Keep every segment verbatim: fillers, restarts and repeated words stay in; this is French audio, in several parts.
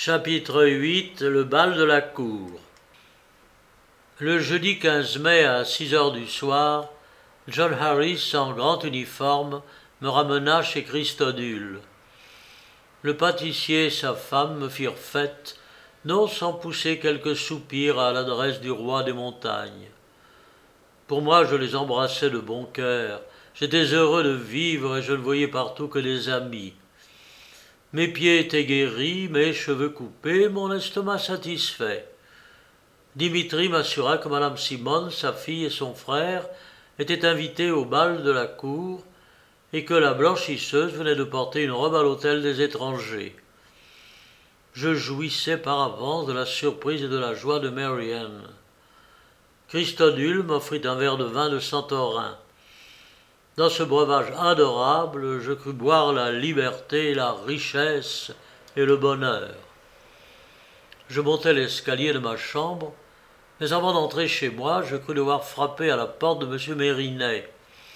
Chapitre huit. Le bal de la cour. Le jeudi quinze mai à six heures du soir, John Harris, en grand uniforme, me ramena chez Christodule. Le pâtissier et sa femme me firent fête, non sans pousser quelques soupirs à l'adresse du roi des montagnes. Pour moi, je les embrassais de bon cœur. J'étais heureux de vivre et je ne voyais partout que des amis. Mes pieds étaient guéris, mes cheveux coupés, mon estomac satisfait. Dimitri m'assura que madame Simone, sa fille et son frère étaient invités au bal de la cour et que la blanchisseuse venait de porter une robe à l'hôtel des étrangers. Je jouissais par avance de la surprise et de la joie de Marianne. Christodule m'offrit un verre de vin de Santorin. Dans ce breuvage adorable, je crus boire la liberté, la richesse et le bonheur. Je montai l'escalier de ma chambre, mais avant d'entrer chez moi, je crus devoir frapper à la porte de M. Mérinet.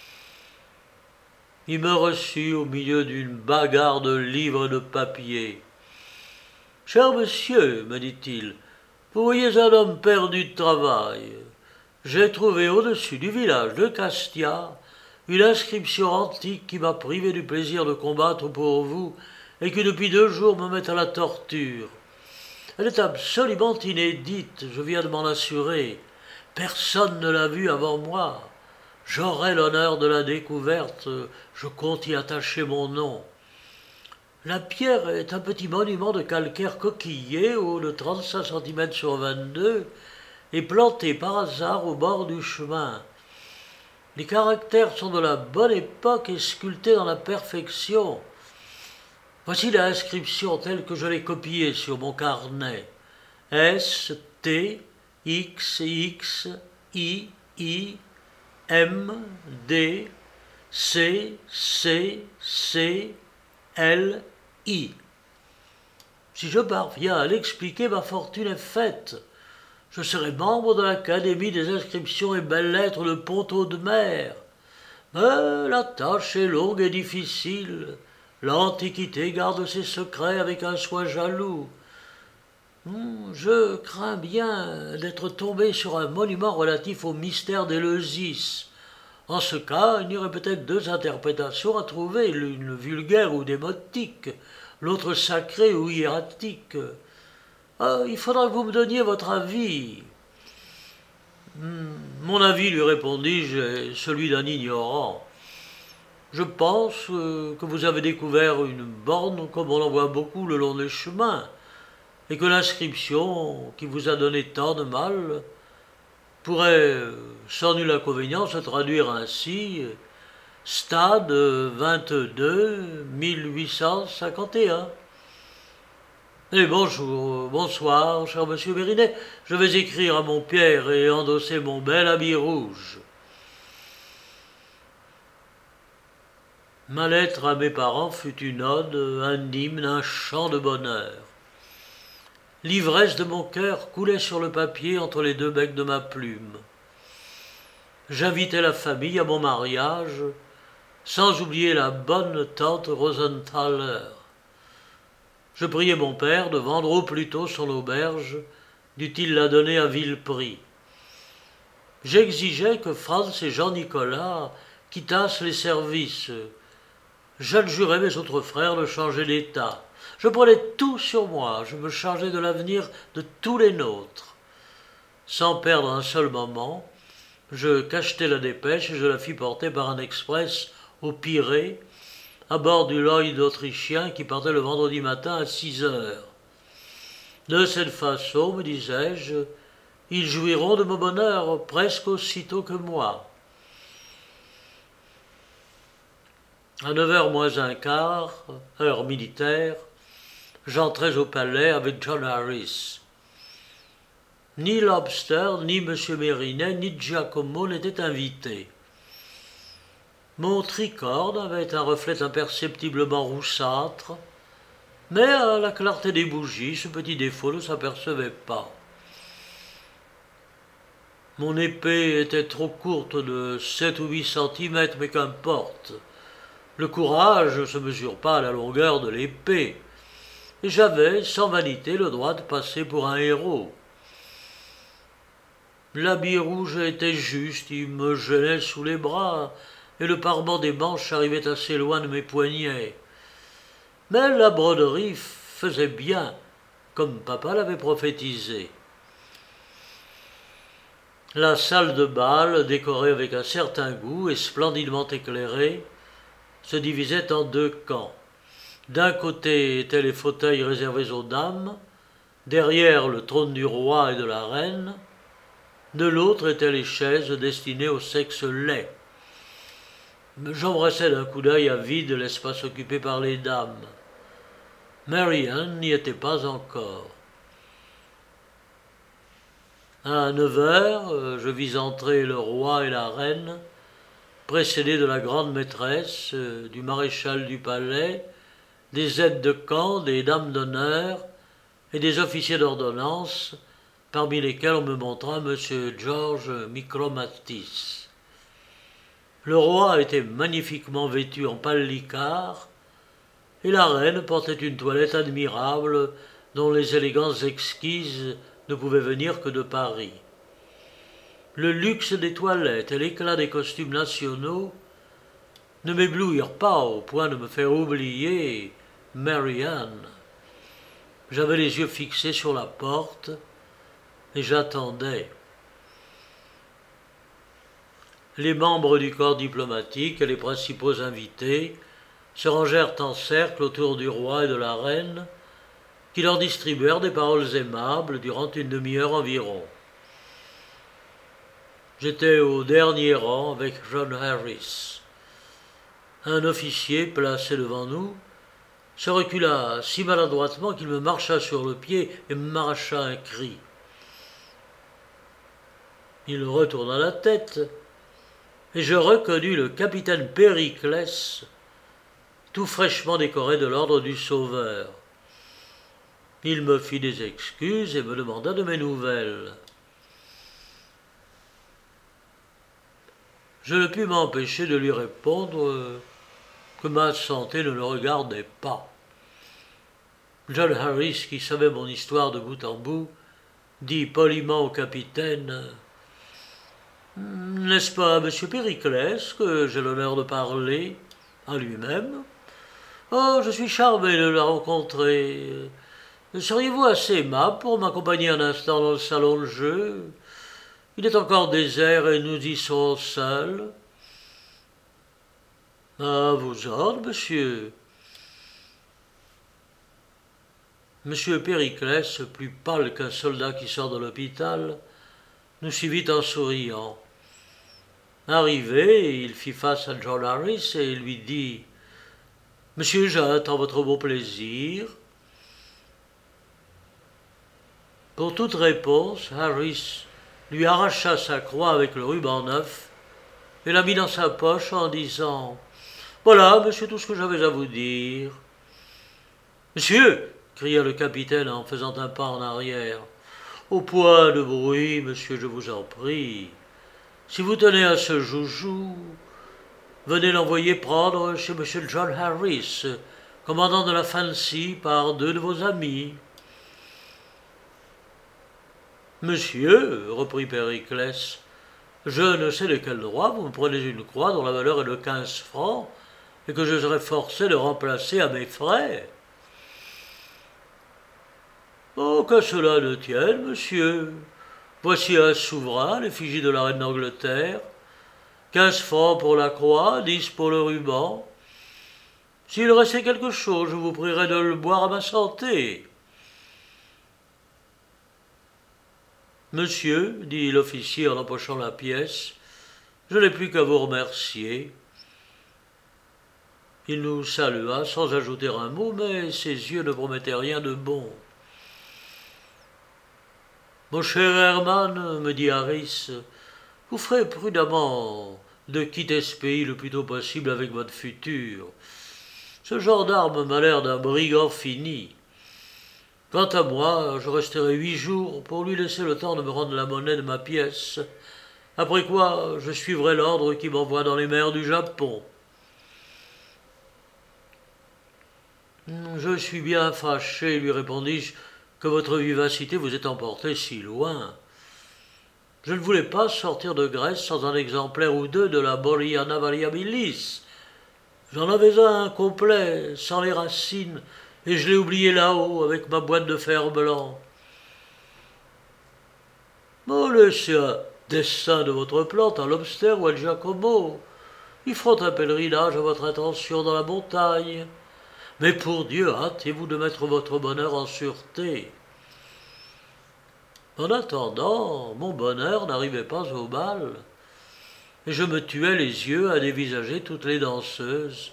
Il me reçut au milieu d'une bagarre de livres et de papier. « Cher monsieur, me dit-il, vous voyez un homme perdu de travail. J'ai trouvé au-dessus du village de Castia une inscription antique qui m'a privé du plaisir de combattre pour vous et qui depuis deux jours me met à la torture. Elle est absolument inédite, je viens de m'en assurer. Personne ne l'a vue avant moi. J'aurai l'honneur de la découverte, je compte y attacher mon nom. La pierre est un petit monument de calcaire coquillé, haut de trente-cinq centimètres sur vingt-deux, et planté par hasard au bord du chemin. Les caractères sont de la bonne époque et sculptés dans la perfection. Voici l'inscription telle que je l'ai copiée sur mon carnet. S, T, X, X, I, I, M, D, C, C, C, L, I. Si je parviens à l'expliquer, ma fortune est faite. Je serai membre de l'Académie des inscriptions et belles-lettres de Pont-Audemer. Mais la tâche est longue et difficile. L'Antiquité garde ses secrets avec un soin jaloux. Je crains bien d'être tombé sur un monument relatif au mystère d'Éleusis. En ce cas, il y aurait peut-être deux interprétations à trouver, l'une vulgaire ou démotique, l'autre sacrée ou hiératique. Ah, il faudra que vous me donniez votre avis. Mon avis, lui répondis-je, est celui d'un ignorant. Je pense que vous avez découvert une borne comme on en voit beaucoup le long des chemins, et que l'inscription qui vous a donné tant de mal pourrait, sans nul inconvénient, se traduire ainsi: Stade vingt-deux mille huit cent cinquante et un. Et bonjour, bonsoir, cher monsieur Mérinet, je vais écrire à mon Pierre et endosser mon bel habit rouge. Ma lettre à mes parents fut une ode, un hymne, un chant de bonheur. L'ivresse de mon cœur coulait sur le papier entre les deux becs de ma plume. J'invitai la famille à mon mariage, sans oublier la bonne tante Rosenthaler. Je priai mon père de vendre au plus tôt son auberge, dût-il la donner à vil prix. J'exigeais que Franz et Jean-Nicolas quittassent les services. J'adjurais mes autres frères de changer d'état. Je prenais tout sur moi, je me chargeais de l'avenir de tous les nôtres. Sans perdre un seul moment, je cachetai la dépêche et je la fis porter par un express au Pirée, à bord du Lloyd autrichien qui partait le vendredi matin à six heures. De cette façon, me disais-je, ils jouiront de mon bonheur presque aussitôt que moi. À neuf heures moins un quart, heure militaire, j'entrais au palais avec John Harris. Ni Lobster, ni M. Mérinet, ni Giacomo n'étaient invités. Mon tricorne avait un reflet imperceptiblement roussâtre, mais à la clarté des bougies, ce petit défaut ne s'apercevait pas. Mon épée était trop courte de sept ou huit centimètres, mais qu'importe. Le courage ne se mesure pas à la longueur de l'épée. et j'avais, sans vanité, le droit de passer pour un héros. L'habit rouge était juste, il me gênait sous les bras, et le parement des manches arrivait assez loin de mes poignets. Mais la broderie faisait bien, comme papa l'avait prophétisé. La salle de bal, décorée avec un certain goût et splendidement éclairée, se divisait en deux camps. D'un côté étaient les fauteuils réservés aux dames, derrière le trône du roi et de la reine, de l'autre étaient les chaises destinées au sexe laid. J'embrassais d'un coup d'œil avide l'espace occupé par les dames. Mary-Ann n'y était pas encore. À neuf heures, je vis entrer le roi et la reine, précédés de la grande maîtresse, du maréchal du palais, des aides de camp, des dames d'honneur et des officiers d'ordonnance, parmi lesquels on me montra M. George Micromatis. Le roi était magnifiquement vêtu en palicard, et la reine portait une toilette admirable dont les élégances exquises ne pouvaient venir que de Paris. Le luxe des toilettes et l'éclat des costumes nationaux ne m'éblouirent pas au point de me faire oublier Mary-Ann. J'avais les yeux fixés sur la porte et j'attendais. Les membres du corps diplomatique et les principaux invités se rangèrent en cercle autour du roi et de la reine, qui leur distribuèrent des paroles aimables durant une demi-heure environ. J'étais au dernier rang avec John Harris. Un officier placé devant nous se recula si maladroitement qu'il me marcha sur le pied et m'arracha un cri. Il retourna la tête et je reconnus le capitaine Périclès, tout fraîchement décoré de l'ordre du Sauveur. Il me fit des excuses et me demanda de mes nouvelles. Je ne pus m'empêcher de lui répondre que ma santé ne le regardait pas. John Harris, qui savait mon histoire de bout en bout, dit poliment au capitaine « N'est-ce pas à M. Périclès que j'ai l'honneur de parler, à lui-même ? Oh, je suis charmé de le rencontrer. Seriez-vous assez aimable pour m'accompagner un instant dans le salon de jeu ? Il est encore désert et nous y serons seuls. » « À vos ordres, monsieur. » Monsieur Périclès, plus pâle qu'un soldat qui sort de l'hôpital, nous suivit en souriant. Arrivé, il fit face à John Harris et lui dit « Monsieur, j'attends votre beau plaisir. » Pour toute réponse, Harris lui arracha sa croix avec le ruban neuf et la mit dans sa poche en disant « Voilà, monsieur, tout ce que j'avais à vous dire. »« Monsieur !» cria le capitaine en faisant un pas en arrière. « Au point de bruit, monsieur, je vous en prie. Si vous tenez à ce joujou, venez l'envoyer prendre chez monsieur John Harris, commandant de la Fancy par deux de vos amis. » « Monsieur, reprit Périclès, je ne sais de quel droit vous me prenez une croix dont la valeur est de quinze francs et que je serai forcé de remplacer à mes frais. »« Oh, que cela ne tienne, monsieur. Voici un souverain, l'effigie de la reine d'Angleterre, quinze francs pour la croix, dix pour le ruban. S'il restait quelque chose, je vous prierai de le boire à ma santé. » « Monsieur, dit l'officier en empochant la pièce, je n'ai plus qu'à vous remercier. » Il nous salua sans ajouter un mot, mais ses yeux ne promettaient rien de bon. « Mon cher Herman, me dit Harris, vous ferez prudemment de quitter ce pays le plus tôt possible avec votre futur. Ce gendarme m'a l'air d'un brigand fini. Quant à moi, je resterai huit jours pour lui laisser le temps de me rendre la monnaie de ma pièce, après quoi je suivrai l'ordre qui m'envoie dans les mers du Japon. » Je suis bien fâché, lui répondis-je, que votre vivacité vous ait emporté si loin. Je ne voulais pas sortir de Grèce sans un exemplaire ou deux de la Boriana variabilis. J'en avais un complet, sans les racines, et je l'ai oublié là-haut avec ma boîte de fer blanc. Oh, laissez un dessin de votre plante à Lobster ou à Giacomo. Ils feront un pèlerinage à votre intention dans la montagne. Mais pour Dieu, hâtez-vous de mettre votre bonheur en sûreté. En attendant, mon bonheur n'arrivait pas au bal, et je me tuais les yeux à dévisager toutes les danseuses.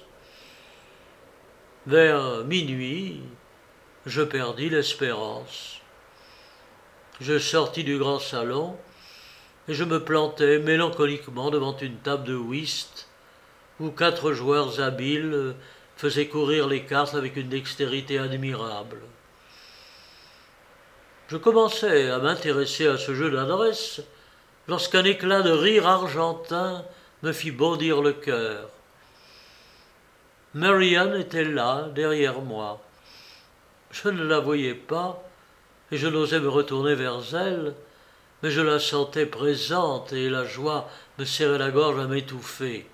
Vers minuit, je perdis l'espérance. Je sortis du grand salon, et je me plantai mélancoliquement devant une table de whist, où quatre joueurs habiles faisaient courir les cartes avec une dextérité admirable. Je commençais à m'intéresser à ce jeu d'adresse lorsqu'un éclat de rire argentin me fit bondir le cœur. Marianne était là, derrière moi. Je ne la voyais pas, et je n'osais me retourner vers elle, mais je la sentais présente, et la joie me serrait la gorge à m'étouffer.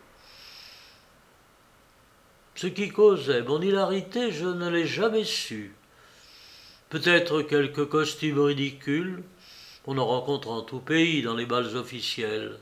Ce qui causait mon hilarité, je ne l'ai jamais su. Peut-être quelques costumes ridicules, on en rencontre en tout pays dans les bals officiels.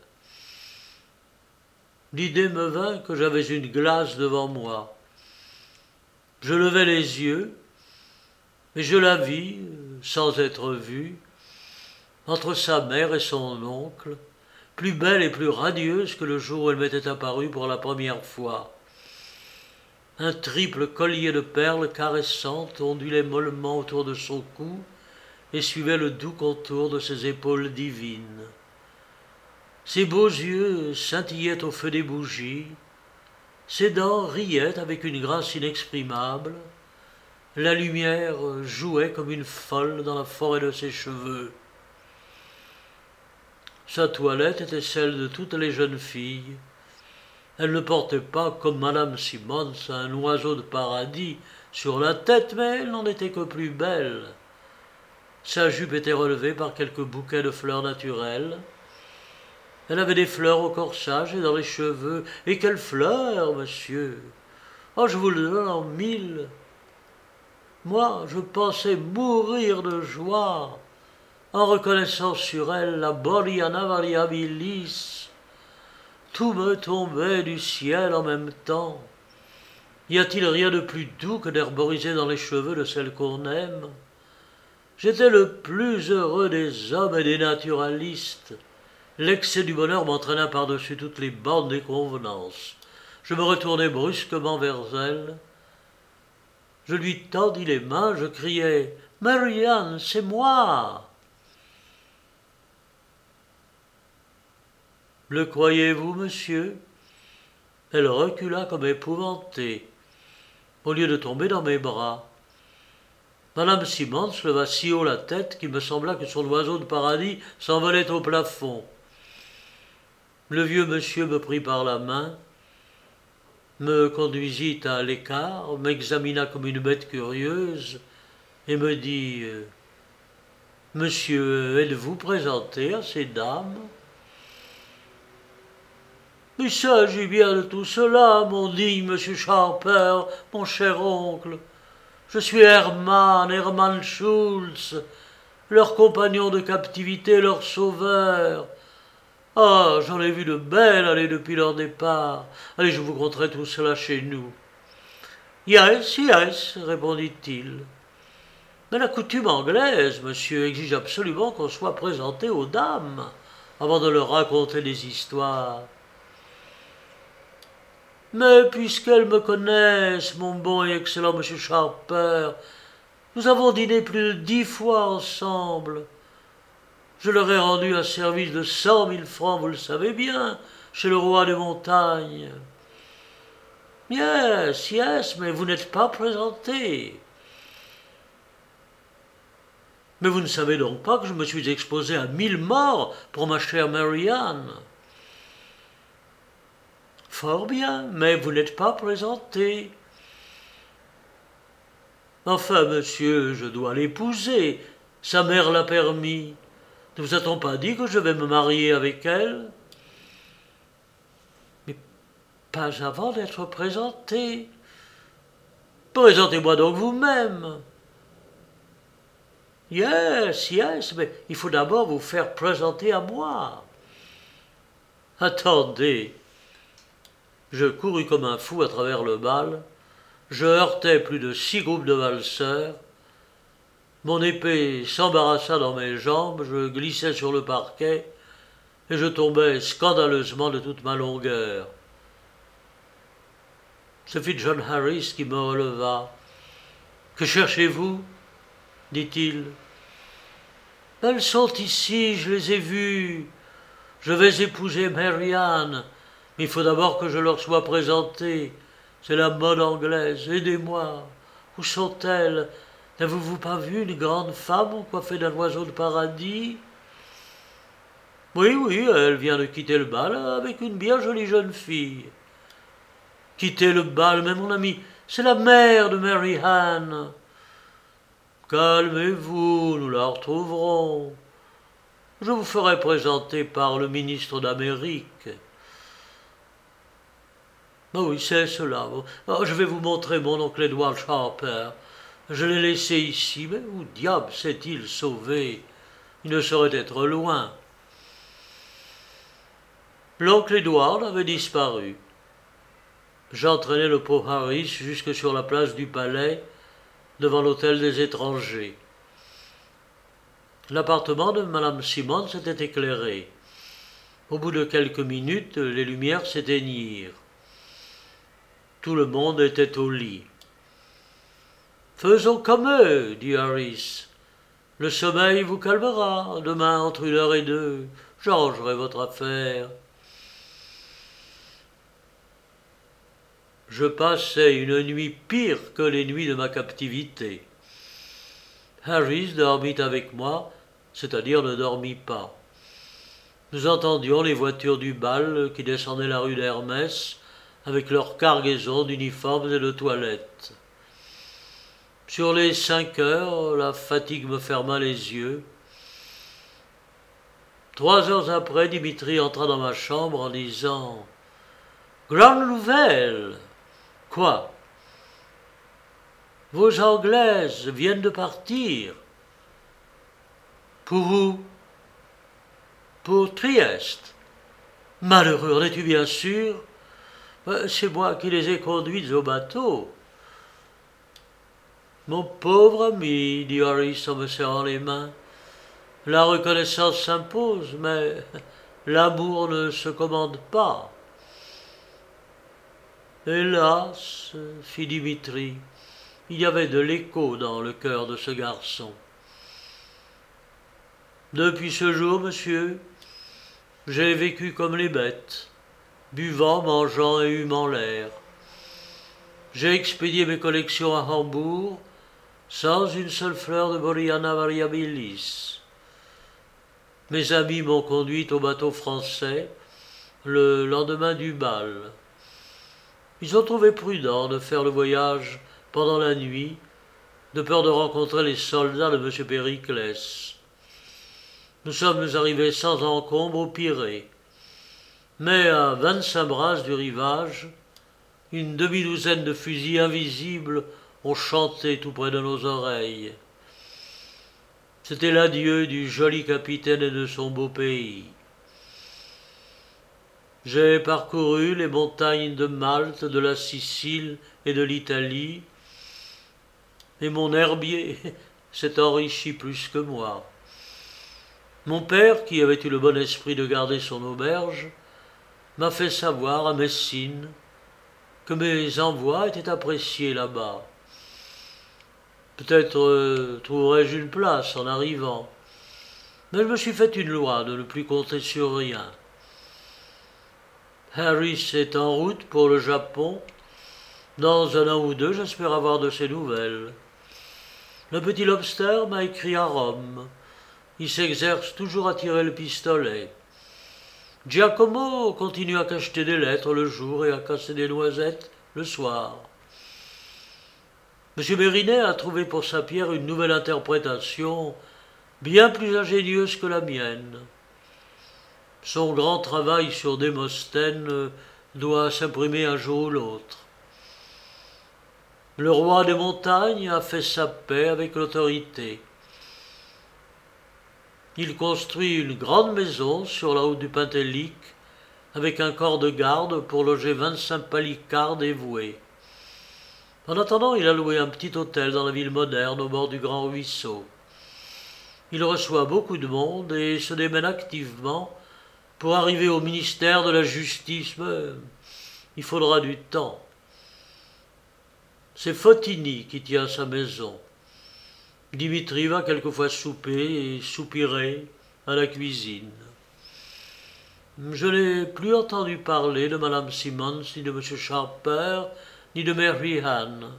L'idée me vint que j'avais une glace devant moi. Je levai les yeux, et je la vis, sans être vue, entre sa mère et son oncle, plus belle et plus radieuse que le jour où elle m'était apparue pour la première fois. Un triple collier de perles caressantes ondulait mollement autour de son cou et suivait le doux contour de ses épaules divines. Ses beaux yeux scintillaient au feu des bougies, ses dents riaient avec une grâce inexprimable, la lumière jouait comme une folle dans la forêt de ses cheveux. Sa toilette était celle de toutes les jeunes filles. Elle ne portait pas, comme Madame Simmons, un oiseau de paradis sur la tête, mais elle n'en était que plus belle. Sa jupe était relevée par quelques bouquets de fleurs naturelles. Elle avait des fleurs au corsage et dans les cheveux. Et quelles fleurs, monsieur! Oh, je vous le donne en mille. Moi, je pensais mourir de joie en reconnaissant sur elle la Boriana variabilis. Tout me tombait du ciel en même temps. Y a-t-il rien de plus doux que d'herboriser dans les cheveux de celle qu'on aime? J'étais le plus heureux des hommes et des naturalistes. L'excès du bonheur m'entraîna par-dessus toutes les bandes des convenances. Je me retournai brusquement vers elle. Je lui tendis les mains, je criai « Marianne, c'est moi !» Le croyez-vous, monsieur? Elle recula comme épouvantée, au lieu de tomber dans mes bras. Madame Simmons leva si haut la tête qu'il me sembla que son oiseau de paradis s'envolait au plafond. Le vieux monsieur me prit par la main, me conduisit à l'écart, m'examina comme une bête curieuse et me dit « Monsieur, êtes-vous présenté à ces dames ?» « Il s'agit bien de tout cela, mon digne monsieur Sharper, mon cher oncle. Je suis Hermann, Hermann Schulz, leur compagnon de captivité, leur sauveur. Ah, j'en ai vu de belles aller depuis leur départ. Allez, je vous conterai tout cela chez nous. »« Yes, yes, répondit-il. Mais la coutume anglaise, monsieur, exige absolument qu'on soit présenté aux dames avant de leur raconter des histoires. » Mais puisqu'elles me connaissent, mon bon et excellent monsieur Sharper, nous avons dîné plus de dix fois ensemble. Je leur ai rendu un service de cent mille francs, vous le savez bien, chez le roi des montagnes. Yes, yes, mais vous n'êtes pas présenté. Mais vous ne savez donc pas que je me suis exposé à mille morts pour ma chère Marianne. Fort bien, mais vous n'êtes pas présenté. Enfin, monsieur, je dois l'épouser. Sa mère l'a permis. Ne vous a-t-on pas dit que je vais me marier avec elle? Mais pas avant d'être présenté. Présentez-moi donc vous-même. Yes, yes, mais il faut d'abord vous faire présenter à moi. Attendez. Je courus comme un fou à travers le bal. Je heurtai plus de six groupes de valseurs. Mon épée s'embarrassa dans mes jambes, je glissai sur le parquet et je tombai scandaleusement de toute ma longueur. Ce fut John Harris qui me releva. « Que cherchez-vous » dit-il. « Elles sont ici, je les ai vues. Je vais épouser Marianne, mais il faut d'abord que je leur sois présenté. C'est la mode anglaise, aidez-moi. Où sont-elles? N'avez-vous pas vu une grande femme coiffée d'un oiseau de paradis? » Oui, oui, elle vient de quitter le bal avec une bien jolie jeune fille. Quitter le bal, mais mon ami, c'est la mère de Mary Ann. Calmez-vous, nous la retrouverons. Je vous ferai présenter par le ministre d'Amérique. Ah oui, c'est cela. Oh, je vais vous montrer mon oncle Edward Sharper. Je l'ai laissé ici, mais où diable s'est-il sauvé? Il ne saurait être loin. L'oncle Edward avait disparu. J'entraînai le pauvre Harris jusque sur la place du Palais, devant l'hôtel des étrangers. L'appartement de Madame Simmons était éclairé. Au bout de quelques minutes, les lumières s'éteignirent. Tout le monde était au lit. « Faisons comme eux, dit Harris. Le sommeil vous calmera. Demain, entre une heure et deux, j'arrangerai votre affaire. » Je passai une nuit pire que les nuits de ma captivité. Harris dormit avec moi, c'est-à-dire ne dormit pas. Nous entendions les voitures du bal qui descendaient la rue d'Hermès avec leur cargaison d'uniformes et de toilettes. Sur les cinq heures, la fatigue me ferma les yeux. Trois heures après, Dimitri entra dans ma chambre en disant « Grande nouvelle !»« Quoi ?»« Vos Anglaises viennent de partir. »« Pour où ?»« Pour Trieste. »« Malheureux, en es-tu bien sûr ? C'est moi qui les ai conduites au bateau. » « Mon pauvre ami, dit Harris en me serrant les mains, la reconnaissance s'impose, mais l'amour ne se commande pas. » Hélas, fit Dimitri, il y avait de l'écho dans le cœur de ce garçon. Depuis ce jour, monsieur, j'ai vécu comme les bêtes, buvant, mangeant et humant l'air. J'ai expédié mes collections à Hambourg, sans une seule fleur de Boriana variabilis. Mes amis m'ont conduit au bateau français le lendemain du bal. Ils ont trouvé prudent de faire le voyage pendant la nuit, de peur de rencontrer les soldats de M. Périclès. Nous sommes arrivés sans encombre au Pirée, mais à vingt-cinq brasses du rivage, une demi-douzaine de fusils invisibles ont chanté tout près de nos oreilles. C'était l'adieu du joli capitaine et de son beau pays. J'ai parcouru les montagnes de Malte, de la Sicile et de l'Italie, et mon herbier s'est enrichi plus que moi. Mon père, qui avait eu le bon esprit de garder son auberge, m'a fait savoir à Messine que mes envois étaient appréciés là-bas. Peut-être euh, trouverai-je une place en arrivant, mais je me suis fait une loi de ne plus compter sur rien. Harris est en route pour le Japon. Dans un an ou deux, j'espère avoir de ses nouvelles. Le petit Lobster m'a écrit à Rome. Il s'exerce toujours à tirer le pistolet. Giacomo continue à cacheter des lettres le jour et à casser des noisettes le soir. M. Mérinet a trouvé pour sa pierre une nouvelle interprétation bien plus ingénieuse que la mienne. Son grand travail sur Démosthène doit s'imprimer un jour ou l'autre. Le roi des montagnes a fait sa paix avec l'autorité. Il construit une grande maison sur la haute du Pentélique avec un corps de garde pour loger vingt-cinq palicares dévoués. En attendant, il a loué un petit hôtel dans la ville moderne au bord du grand ruisseau. Il reçoit beaucoup de monde et se démène activement pour arriver au ministère de la Justice. Mais il faudra du temps. C'est Fotini qui tient sa maison. Dimitri va quelquefois souper et soupirer à la cuisine. Je n'ai plus entendu parler de Madame Simmons, ni de M. Sharper, ni de Mary Ann.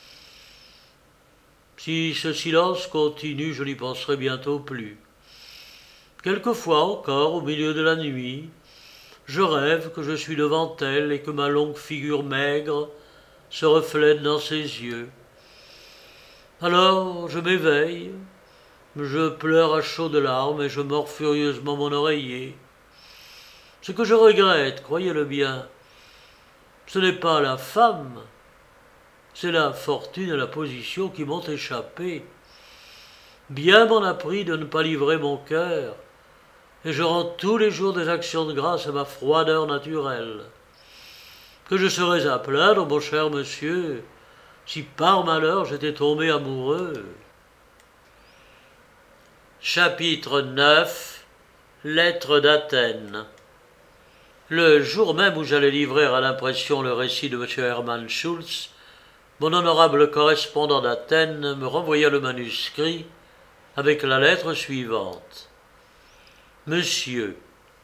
Si ce silence continue, je n'y penserai bientôt plus. Quelquefois encore, au milieu de la nuit, je rêve que je suis devant elle et que ma longue figure maigre se reflète dans ses yeux. Alors je m'éveille, je pleure à chaudes larmes et je mords furieusement mon oreiller. Ce que je regrette, croyez-le bien, ce n'est pas la femme, c'est la fortune et la position qui m'ont échappé. Bien m'en a pris de ne pas livrer mon cœur, et je rends tous les jours des actions de grâce à ma froideur naturelle. Que je serais à plaindre, mon cher monsieur, si par malheur j'étais tombé amoureux. Chapitre neuf. Lettre d'Athènes. Le jour même où j'allais livrer à l'impression le récit de M. Hermann Schulz, mon honorable correspondant d'Athènes me renvoya le manuscrit avec la lettre suivante. Monsieur,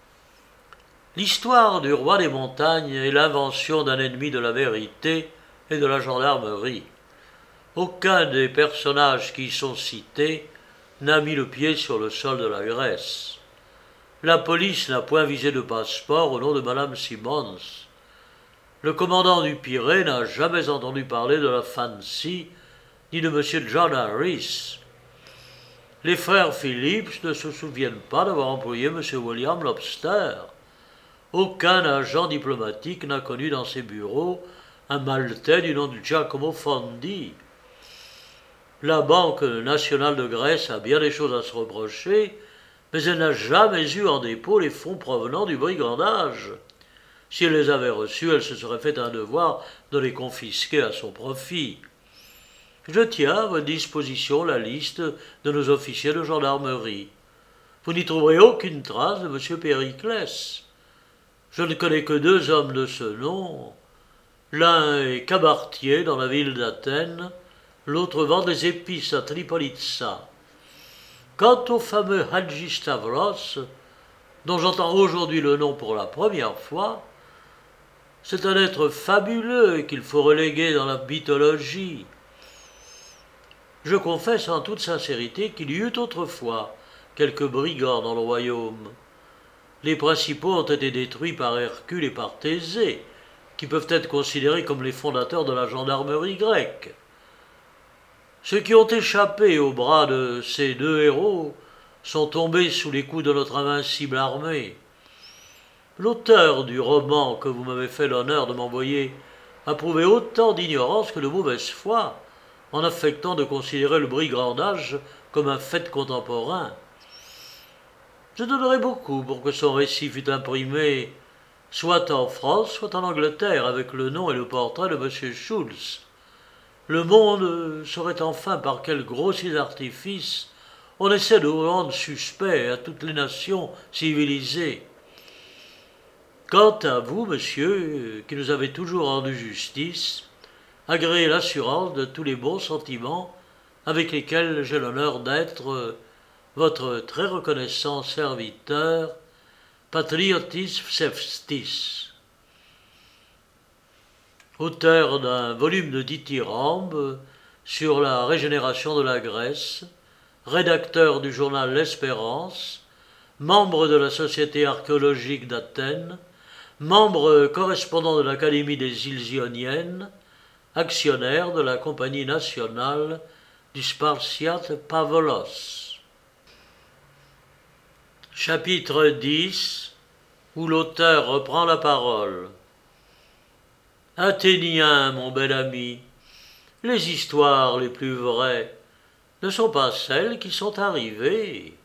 l'histoire du roi des montagnes est l'invention d'un ennemi de la vérité et de la gendarmerie. Aucun des personnages qui y sont cités n'a mis le pied sur le sol de la Grèce. La police n'a point visé de passeport au nom de Madame Simmons. Le commandant du Pirée n'a jamais entendu parler de la Fancy ni de M. John Harris. Les frères Phillips ne se souviennent pas d'avoir employé M. William Lobster. Aucun agent diplomatique n'a connu dans ses bureaux un Maltais du nom de Giacomo Fondi. La Banque nationale de Grèce a bien des choses à se reprocher, mais elle n'a jamais eu en dépôt les fonds provenant du brigandage. Si elle les avait reçus, elle se serait fait un devoir de les confisquer à son profit. Je tiens à votre disposition la liste de nos officiers de gendarmerie. Vous n'y trouverez aucune trace de M. Périclès. Je ne connais que deux hommes de ce nom. L'un est cabaretier dans la ville d'Athènes, l'autre vend des épices à Tripolitza. Quant au fameux Hadji Stavros, dont j'entends aujourd'hui le nom pour la première fois, c'est un être fabuleux qu'il faut reléguer dans la mythologie. Je confesse en toute sincérité qu'il y eut autrefois quelques brigands dans le royaume. Les principaux ont été détruits par Hercule et par Thésée, qui peuvent être considérés comme les fondateurs de la gendarmerie grecque. Ceux qui ont échappé aux bras de ces deux héros sont tombés sous les coups de notre invincible armée. L'auteur du roman que vous m'avez fait l'honneur de m'envoyer a prouvé autant d'ignorance que de mauvaise foi, en affectant de considérer le brigandage comme un fait contemporain. Je donnerais beaucoup pour que son récit fût imprimé soit en France, soit en Angleterre, avec le nom et le portrait de M. Schulz. Le monde saurait enfin par quels grossiers artifices on essaie de rendre suspect à toutes les nations civilisées. Quant à vous, monsieur, qui nous avez toujours rendu justice, agréez l'assurance de tous les bons sentiments avec lesquels j'ai l'honneur d'être votre très reconnaissant serviteur, Patriotis Psefstis. Auteur d'un volume de dithyrambes sur la régénération de la Grèce, rédacteur du journal L'Espérance, membre de la Société archéologique d'Athènes, membre correspondant de l'Académie des îles Ioniennes, actionnaire de la Compagnie nationale du Spartiate Pavolos. Chapitre dix, où l'auteur reprend la parole. Athénien, mon bel ami, les histoires les plus vraies ne sont pas celles qui sont arrivées,